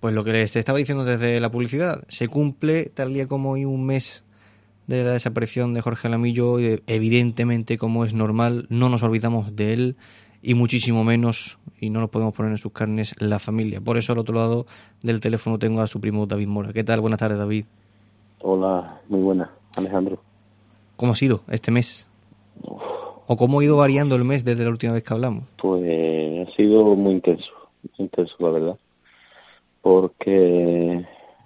Pues lo que les estaba diciendo desde la publicidad, se cumple tal día como hoy un mes de la desaparición de Jorge Alamillo y evidentemente, como es normal, no nos olvidamos de él y muchísimo menos, y no nos podemos poner en sus carnes, la familia. Por eso al otro lado del teléfono tengo a su primo David Mora. ¿Qué tal? Buenas tardes, David. Hola, muy buenas, Alejandro. ¿Cómo ha sido este mes? Uf, ¿O cómo ha ido variando el mes desde la última vez que hablamos? pues ha sido muy intenso la verdad, porque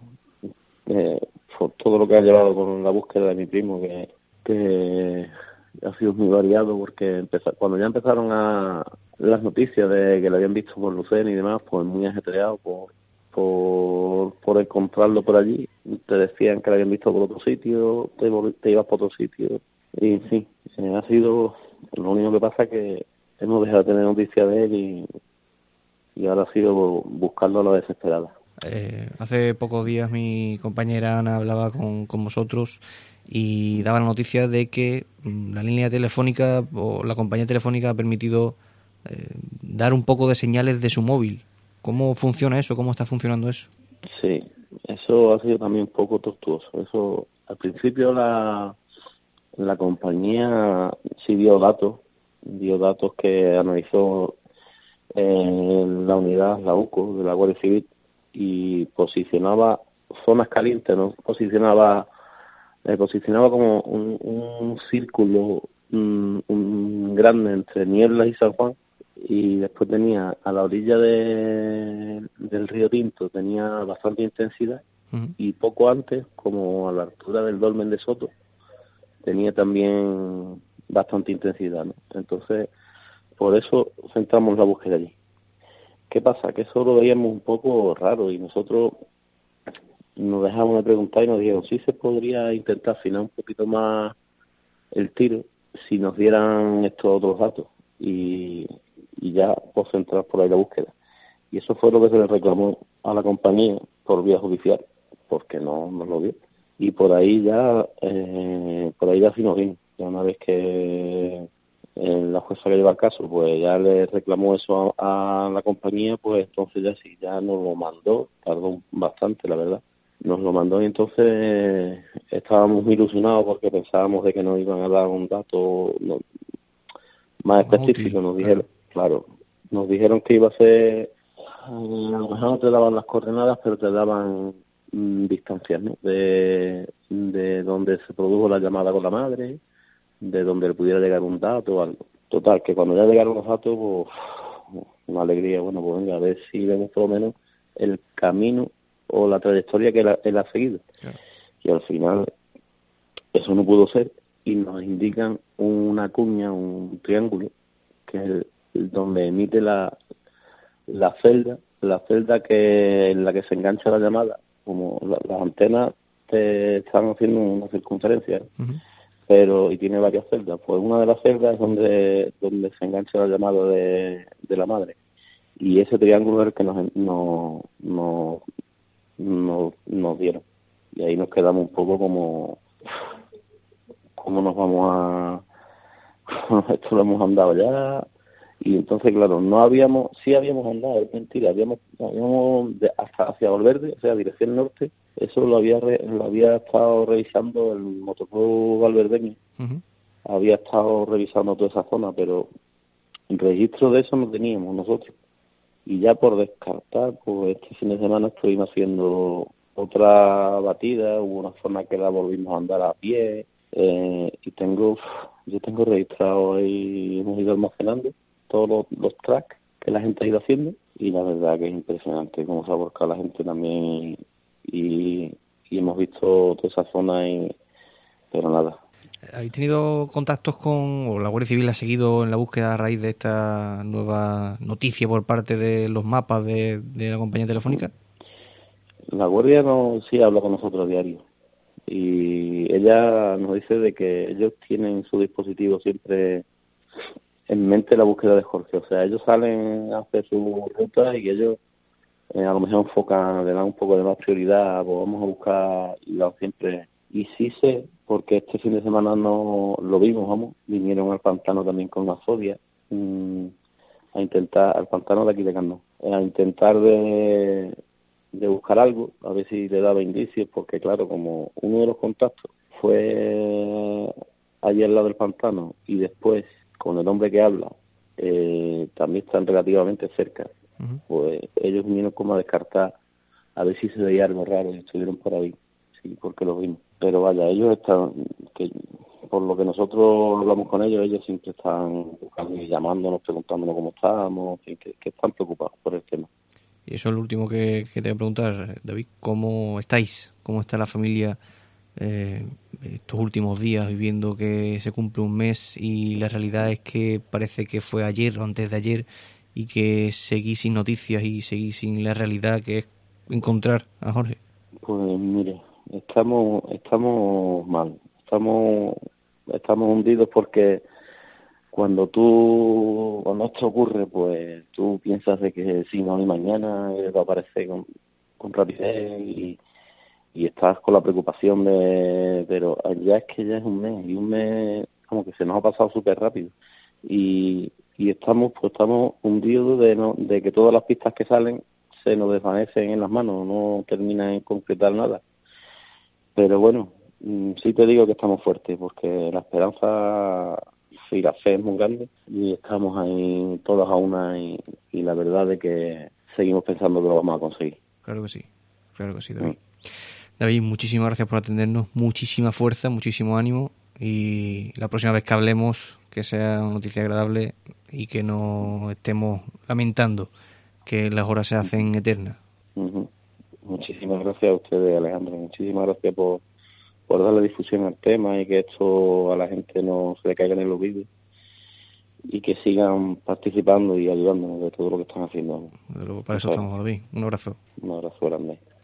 por todo lo que ha llevado con la búsqueda de mi primo, que ha sido muy variado, porque cuando ya empezaron las noticias de que lo habían visto por Lucena y demás, pues muy ajetreado por encontrarlo por allí. Te decían que lo habían visto por otro sitio, te ibas por otro sitio, y en fin, ha sido, lo único que pasa es que hemos dejado de tener noticias de él y ahora ha sido buscarlo a la desesperada. Hace pocos días mi compañera Ana hablaba con vosotros y daba la noticia de que la línea telefónica o la compañía telefónica ha permitido dar un poco de señales de su móvil. ¿Cómo funciona eso? ¿Cómo está funcionando eso? Sí, eso ha sido también un poco tortuoso. Eso, al principio la compañía sí dio datos que analizó la unidad, la UCO, de la Guardia Civil, y posicionaba zonas calientes, ¿no? Posicionaba como un círculo un grande entre Nieblas y San Juan, y después tenía a la orilla del río Tinto, tenía bastante intensidad, Uh-huh. y poco antes, como a la altura del Dolmen de Soto, tenía también bastante intensidad, ¿no? Entonces, por eso centramos la búsqueda allí. ¿Qué pasa? Que eso lo veíamos un poco raro y nosotros nos dejamos de preguntar y nos dijeron, sí se podría intentar afinar un poquito más el tiro si nos dieran estos otros datos y ya pues centrar por ahí la búsqueda. Y eso fue lo que se le reclamó a la compañía por vía judicial, porque no nos lo dio. Y por ahí ya sí nos vimos. Ya una vez que la jueza que lleva el caso, pues ya le reclamó eso a la compañía, pues entonces ya sí, ya nos lo mandó, tardó bastante, la verdad. Nos lo mandó y entonces estábamos muy ilusionados porque pensábamos de que nos iban a dar un dato más Más útil, específico. Nos claro. dijeron, claro, nos dijeron que iba a ser, a lo mejor no te daban las coordenadas, pero te daban distancias, ¿no? De donde se produjo la llamada con la madre, de donde le pudiera llegar un dato o algo. Total, que cuando ya llegaron los datos, pues, una alegría, bueno, pues venga, a ver si vemos por lo menos el camino o la trayectoria que él ha seguido. Claro. Y al final eso no pudo ser y nos indican una cuña, un triángulo, que es donde emite la celda que en la que se engancha la llamada. Como las antenas te están haciendo una circunferencia, Uh-huh. pero y tiene varias celdas. Pues una de las celdas es donde se engancha la llamada de la madre, y ese triángulo es el que nos dieron, y ahí nos quedamos un poco como cómo nos vamos esto lo hemos andado ya. Y entonces, claro, sí habíamos andado, es mentira, habíamos hasta hacia Valverde, o sea, dirección norte. Eso lo había estado revisando el motoclub valverdeño. Uh-huh. Había estado revisando toda esa zona, pero el registro de eso no teníamos nosotros. Y ya por descartar, pues este fin de semana estuvimos haciendo otra batida. Hubo una zona que la volvimos a andar a pie, y yo tengo registrado ahí, hemos ido almacenando todos los tracks que la gente ha ido haciendo, y la verdad que es impresionante cómo se ha volcado la gente también, y hemos visto toda esa zona, pero nada. ¿Habéis tenido contactos o la Guardia Civil ha seguido en la búsqueda a raíz de esta nueva noticia por parte de los mapas de la compañía telefónica? La guardia no sí habla con nosotros a diario, y ella nos dice de que ellos tienen su dispositivo siempre en mente la búsqueda de Jorge. O sea, ellos salen a hacer su ruta y ellos a lo mejor enfocan, le dan un poco de más prioridad, pues vamos a buscar y damos siempre. Y sí sé, porque este fin de semana no lo vimos, vinieron al pantano también con una fobia, a intentar, al pantano de aquí de Candón, a intentar de buscar algo, a ver si le daba indicios, porque claro, como uno de los contactos fue allí al lado del pantano y después con el hombre que habla también están relativamente cerca, pues ellos vinieron como a descartar a ver si se veía algo raro y estuvieron por ahí, sí, porque lo vimos. Pero vaya, ellos están, que por lo que nosotros hablamos con ellos, ellos siempre están buscando y llamándonos, preguntándonos cómo estábamos, en fin, que están preocupados por el tema. Y eso es lo último que te voy a preguntar, David, ¿cómo estáis? ¿Cómo está la familia estos últimos días, viviendo que se cumple un mes y la realidad es que parece que fue ayer o antes de ayer y que seguís sin noticias y seguís sin la realidad que es encontrar a Jorge? Pues mire, estamos mal, estamos hundidos porque cuando esto ocurre, pues tú piensas de que si no hay mañana, va a aparecer con rapidez y estás con la preocupación pero ya es que ya es un mes, y un mes como que se nos ha pasado súper rápido y estamos hundidos de que todas las pistas que salen se nos desvanecen en las manos, no terminan en concretar nada. Pero bueno, sí te digo que estamos fuertes, porque la esperanza y la fe es muy grande y estamos ahí todos a una y la verdad es que seguimos pensando que lo vamos a conseguir. Claro que sí, David. David, muchísimas gracias por atendernos, muchísima fuerza, muchísimo ánimo y la próxima vez que hablemos que sea una noticia agradable y que no estemos lamentando que las horas se hacen eternas. Muchísimas gracias a ustedes, Alejandro, muchísimas gracias por darle difusión al tema y que esto a la gente no se le caiga en el olvido y que sigan participando y ayudándonos de todo lo que están haciendo. Para eso estamos, David. Un abrazo. Un abrazo grande.